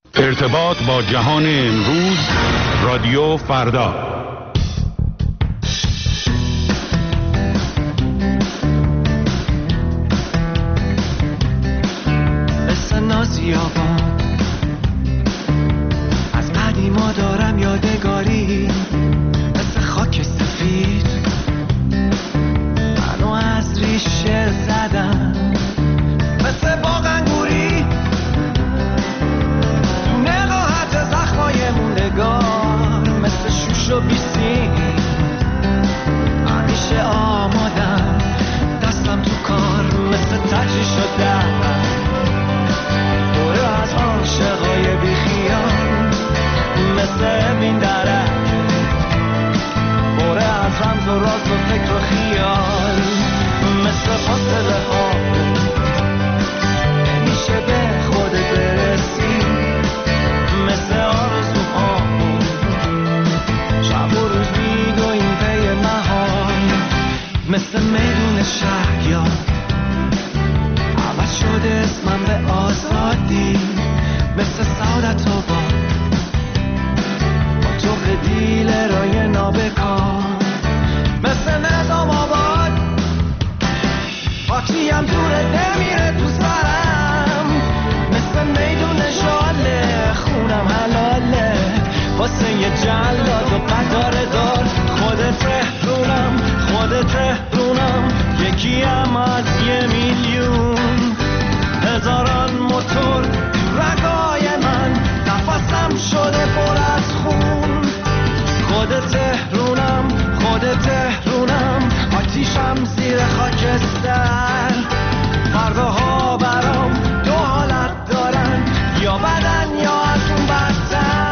ارتباط با جهان امروز، رادیو فردا. مثل نازی آباد از قدیما دارم یادگاری، مثل خاک سفید منو از ریشه زدم، مثل باغ انگوری تو نقاهت زخمای موندگار، مثل شوش و بیسیم همیشه آمادم، دستم تو کار مثل تجری شدم، دوره از عاشقای بیخیال مثل این درک، دوره از رمز و راز و فکر و خیال، مثل فاصله ها نمیشه به خودت برسی، مثل آرزوها شب و روز میدویم پی محال، مثل میدون شهریار عوض شده اسمم به آزادی، مثل سعادت و با تو قدیل رای نابکار، مثل نظام آباد پاکیم دوره نمیره تو سرم، مثل میدون شاله خونم حلاله واسه یه جلاد و قدار دار، خودت رهرونم خودت رهرونم، یکیم از 1,000,000 هزاران موتور تو رگای من، نفسم شده پر از خون، خودت تهرونم خودت تهرونم، آتیشم زیر خاکستر، فرداها برام دو حالت دارن، یا بدن یا از اون بدتر.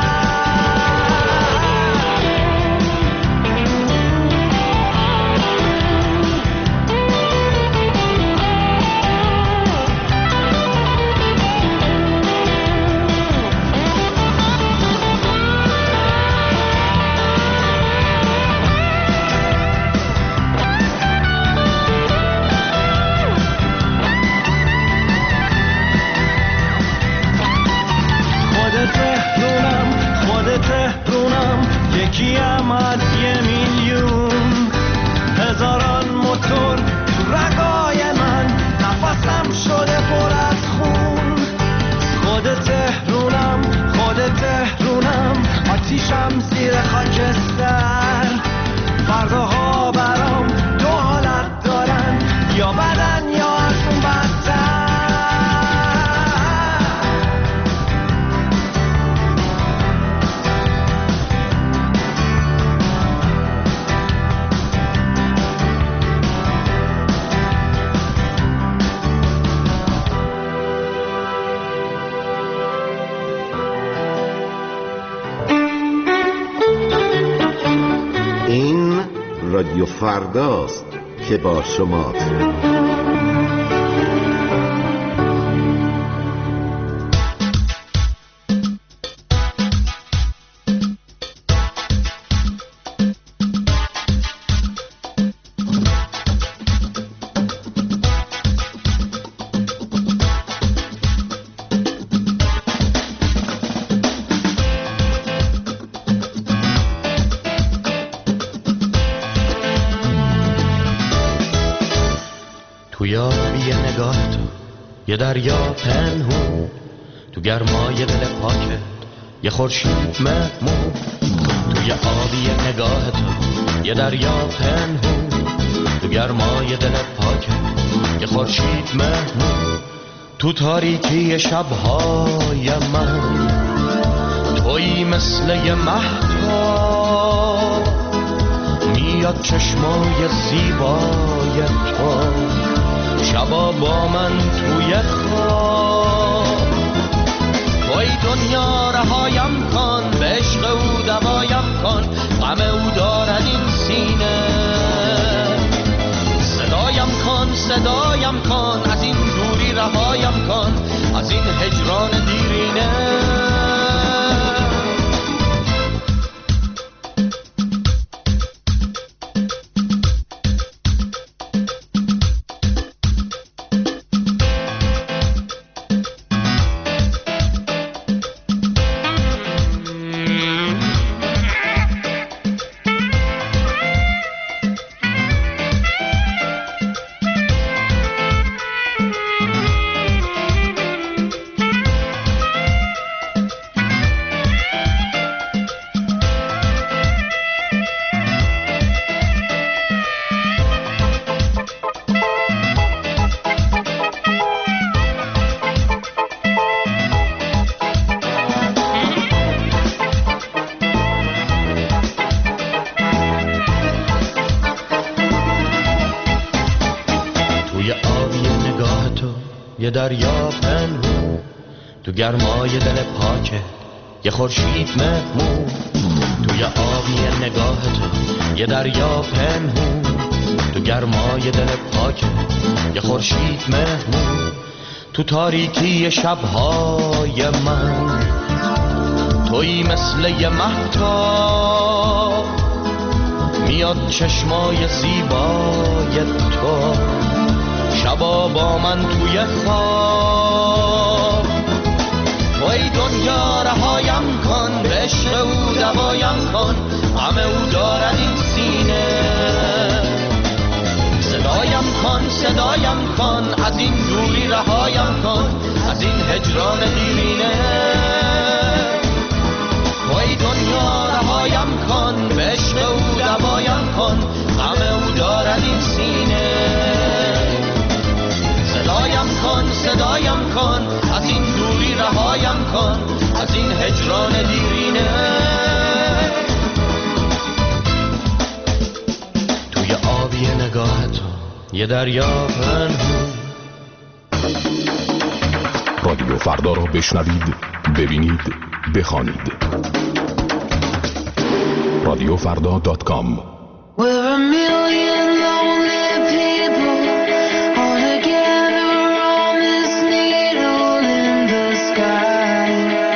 یکیم از 1,000,000 هزاران موتور تو رگای من، نفسم شده پر از خون، خودت تهرونم خودت تهرونم، آتیشم زیر خاکستر، فرداها برام دو حالت دارن، یا بدن یا از اون بدتر. رادیو فرداست که با شماست. یه دریا پنهون تو گرمای دل پاکت، یه خورشید مهمون توی آبی نگاه تو، یه دریا پنهون تو گرمای دل پاکت، یه خورشید مهمون تو تاریکی شبهای من، تویی مثل یه مهتاب میاد چشمای زیبای تو، شبا با من توی خواب، توی دنیا رهایم کن، به عشق او دوایم کن، غم او دارد این سینه، صدایم کن، از این دوری رهایم کن، از این هجران دیرینه. یه دریا پنهون تو گرمای دل پاکه، یه خورشید مهمون توی آبی نگاه تو، یه دریا پنهون تو گرمای دل پاکه، یه خورشید مهمون تو تاریکی شبهای من، تویی مثل یه مهتاب میاد چشمای زیبای تو، شبا با من توی خواب، توی دنیا رهایم کن، به عشق او دوایم کن، غم او دارد این سینه، صدایم کن، از این دوری رهایم کن، از این هجران دیرینه، توی دنیا رهایم کن، به عشق او دوایم کن، غم او دارد این سینه، صدایم کن، از این دوری رهایم کن، از این هجران دیرینه، توی آبی نگاه تو یه دریا پنهون. رادیو فردا را بشنوید، ببینید، بخوانید. radiofrda.com. We're a million lonely people all together on this needle in the sky,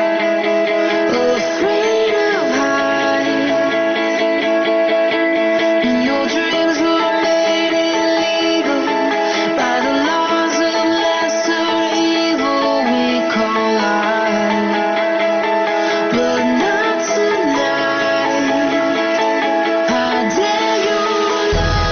afraid of heights, and your dreams were made illegal by the laws of lesser evil we call life, but not tonight. I dare you, love.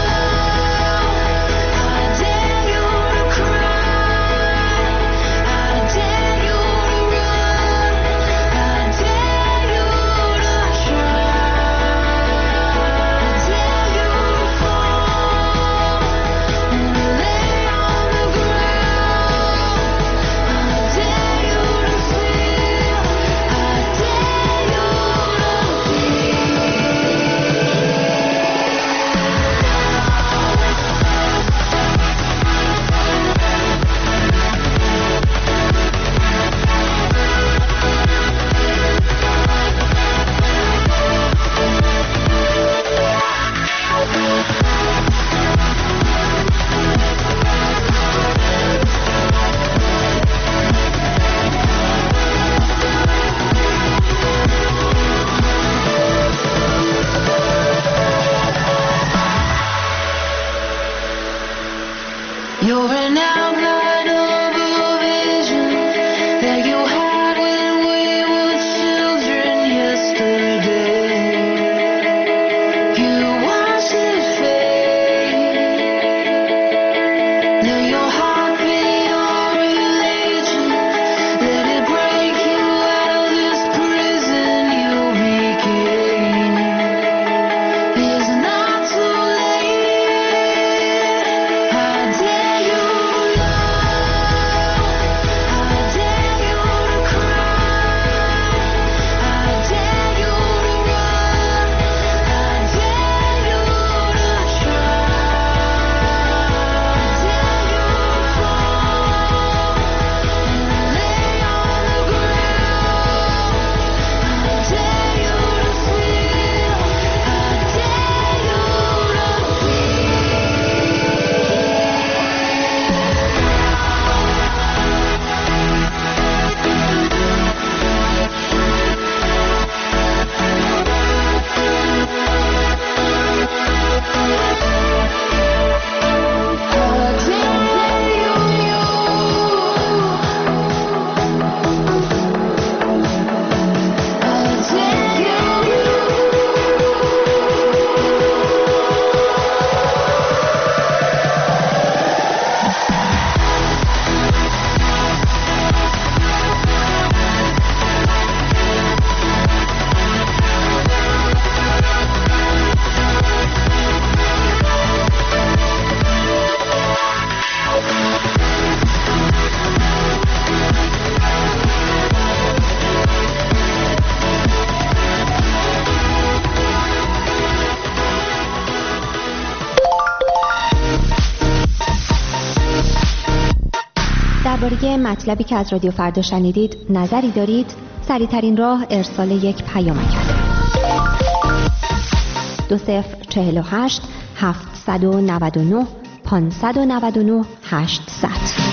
مطلبی که از رادیو فردا شنیدید نظری دارید؟ سریع‌ترین راه ارسال یک پیامک است. 2048 799 599 800.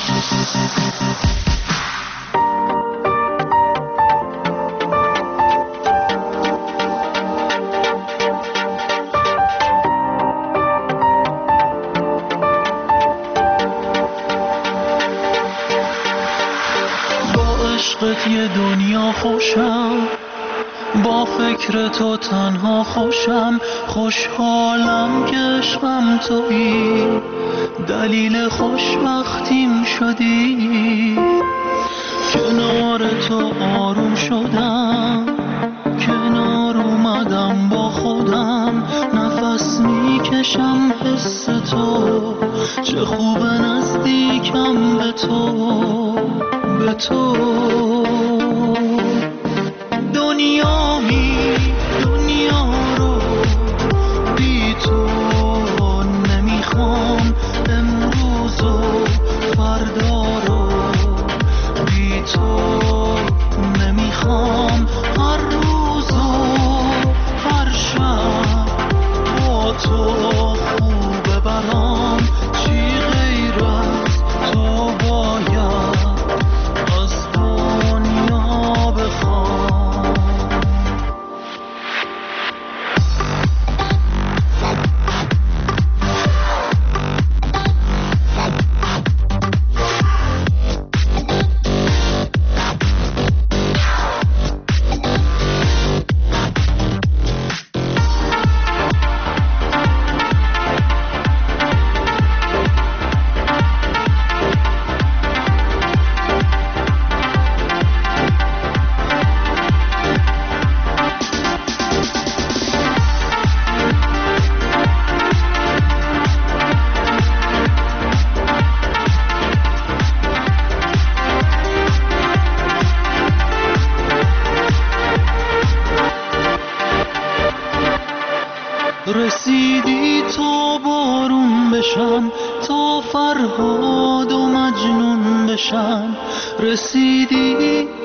عشقت یه دنیا خوشم، با فکر تو تنها خوشم، خوشحالم که عشقم تویی، دلیل خوشبختیم شدی. کنار تو آروم شدم، کنار اومدم با خودم، نفس میکشم حس تو، چه خوب نزدیکم به تو، به تو. دنیا رو بی تو نمیخوام، امروز و فردا رو بی تو نمیخوام، هر روز و هر شب با تو خوبه برام، چی غیر از تو باید از دنیا بخوام. رسیدی تا بارون بشم، تا فرهاد و مجنون بشم، رسیدی